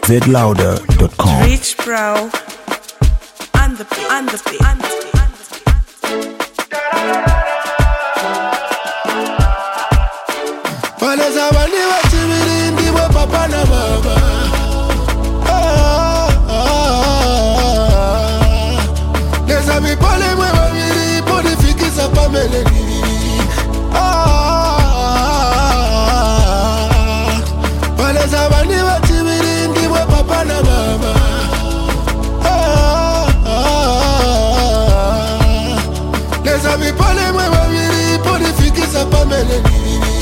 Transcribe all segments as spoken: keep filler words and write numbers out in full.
z louder dot com. Rich bro, on the beat, on the beat, on the beat, on the beat. Waneza wani wachimiri ndiwe papa na mama. Ah, ah, ah. Neza mipole mwe wawili ponifikisa pameleni. Ah, ah, ah. Waneza wani wachimiri ndiwe papa na mama. Ah, ah, ah. Neza mipole mwe wawili ponifikisa pameleni.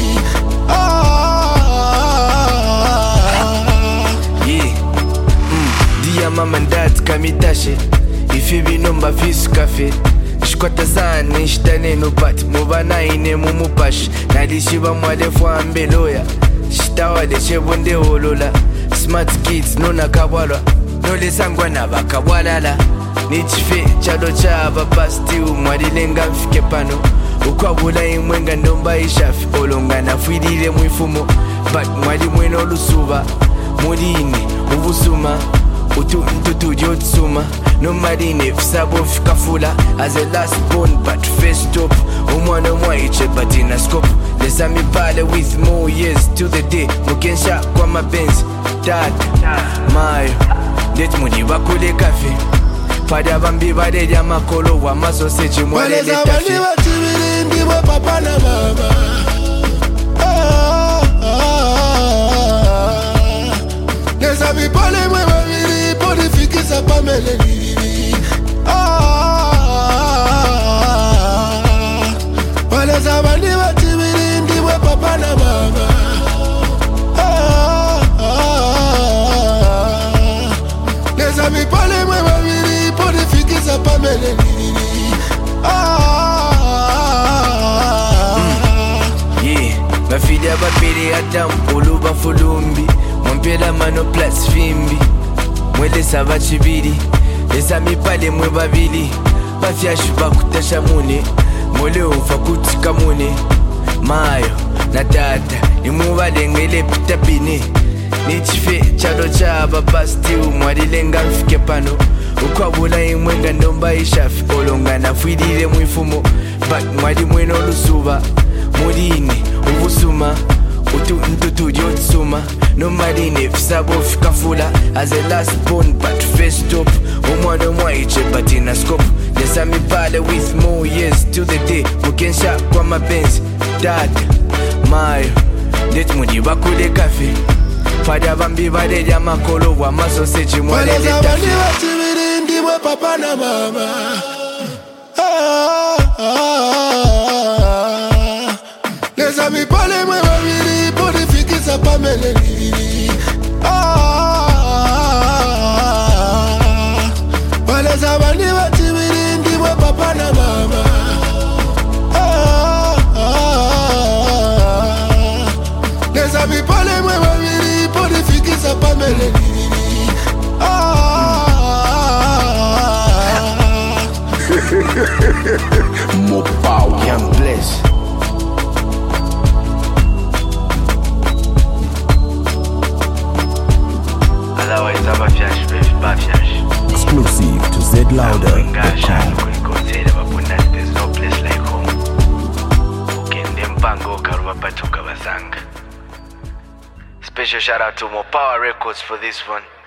Mama and dad kamitashe ifi binomba visu cafe shikwata sana nishitane no bat mubana ine mumupash nalishiba mwale fwa mbeloya shitawale shebonde olola smart kids nona kabwalwa nole sangwana bakabwalala nichife chalo chaba pasti umwalilenga mfike pano ukwabula imwenga ndomba ishafi olongana fwidile mwifumo but mwali mweno lusuba mulini ubusuma utu ntutu yotsuma no marine fsabo fikafula as a last born but first stop umwana mwayiche but in a scope lesa mipale with more years to the day mukensha kwa mapenzi dad mayo det muni bakule kafe pada bambi badeja makolo wa masoseji mwale letafi wale wachibiri ndiwe papa na mama. Ah, ah, ah. Neza mipole mwe wawili ponifikisa pameleni. Ah, ah, ah. Wale zawani wachibiri ndiwe papa na mama. Ah, ah, ah. Neza mipole mwe wawili ponifikisa pameleni. Ah, yeah, bafilia babiri adam uluba fulumbi mwampela mano plus fimbi mwele saba chibiri lesa mipale mwe babili bafyashu bakutasha mune mwele ufa kutika mune mayo na tata imubalengele pitapine nichife chalo chaba pasti umwalilenga mfike pano ukwabula imwenga ndomba ishafi olongana fwidile mwifumo but mwali mweno lusuba mulini ubusuma utu ntutu yotsuma no marine fsabo fikafula as a last born but first stop umwana mwayiche but in a scope lesa mipale with more years to the day mukensha kwa mapenzi dad mayo det muni bakule kafe pada bambi badeja makolo wa masoseji mwale letafi ndiwe papa na mama. Ah, ah, ah. Neza mipole mwe wawili ponifikisa pameleni. Ah, ah, ah. Wale zawani wachibiri ndiwe papa na mama. Ah, ah, ah. Neza mipole mwe wawili ponifikisa pameleni. More power. Young Bless. Otherwise, I'm a flash, baby, bad flash. Exclusive to z louder dot com. There's no place like home. Ukende mpango karuba patuka basanga. Special shout out to More Power Records for this one.